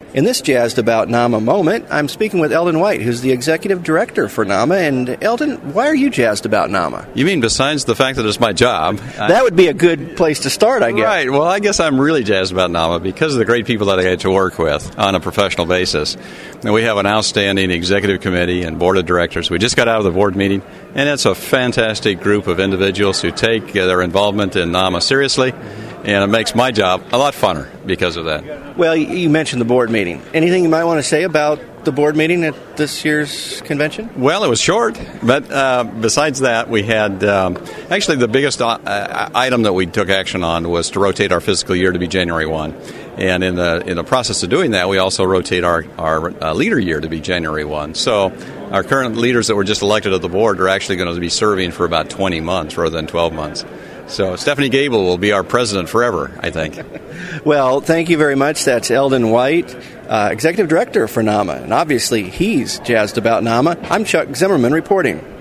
In this Jazzed About NAMA moment, I'm speaking with Eldon White, who's the executive director for NAMA. And Eldon, why are you jazzed about NAMA? You mean besides the fact that it's my job? That would be a good place to start, I guess. Right. Well, I guess I'm really jazzed about NAMA because of the great people that I get to work with on a professional basis. And we have an outstanding executive committee and board of directors. We just got out of the board meeting, and it's a fantastic group of individuals who take their involvement in NAMA seriously. And it makes my job a lot funner because of that. Well, you mentioned the board meeting. Anything you might want to say about the board meeting at this year's convention? Well, it was short, but besides that, we had actually the biggest item that we took action on was to rotate our fiscal year to be January 1. And in the process of doing that, we also rotate our leader year to be January 1. So our current leaders that were just elected at the board are actually going to be serving for about 20 months rather than 12 months. So Stephanie Gable will be our president forever, I think. Well, thank you very much. That's Eldon White, executive director for NAMA. And obviously, he's jazzed about NAMA. I'm Chuck Zimmerman reporting.